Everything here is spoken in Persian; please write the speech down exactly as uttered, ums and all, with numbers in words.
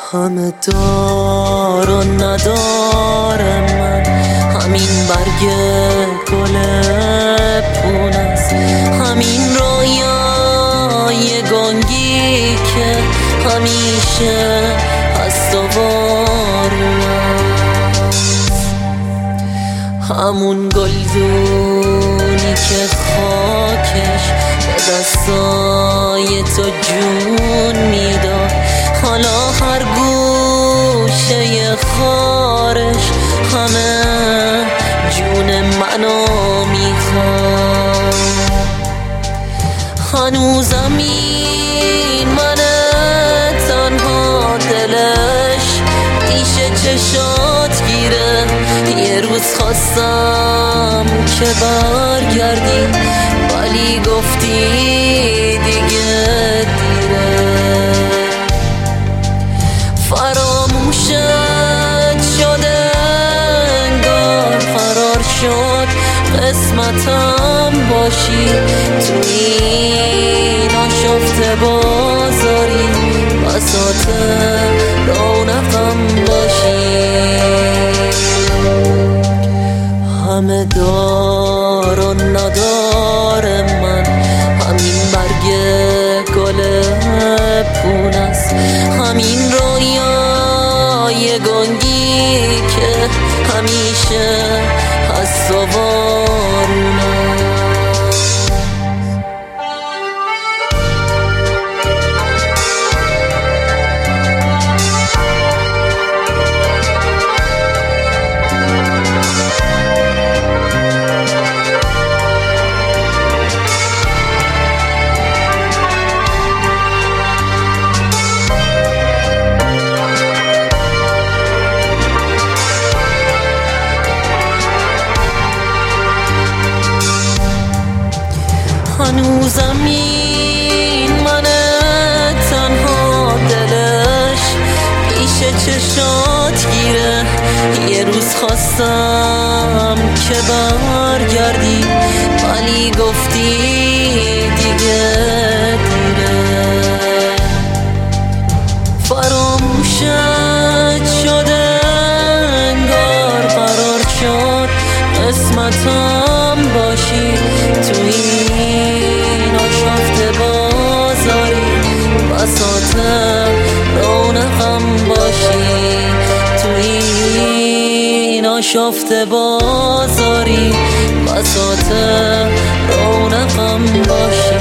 همه دار و ندار من همین برگ گل پونست، همین رویای گنگی که همیشه هست و وارونست، همون گلدونی که خاکش به دستای تو جون میداد، حالا هر گوشه خارش همه جون منو میخواد. هنوزم این منه تنها دلش پیش چشات گیره، یه روز خواستم که برگردی ولی گفتی دیگه دیره. فراموشت شده انگار فرار شد قسمتم باشی، تو این آشفته بازاری بساط رونقم باشی. همه دار و ندار من همین برگ گل پونست، همین رویای گنگی که همیشه هست و وارونست. هنوزم این منه تنها دلش پیش چشات گیره، یه روز خواستم که برگردی ولی گفتی دیگه دیره. فراموشت شده انگار قرار شد قسمتم باشی، تو این آشفته بازاری بساط رونقم باشی، تو این آشفته بازاری بساط رونقم باشی.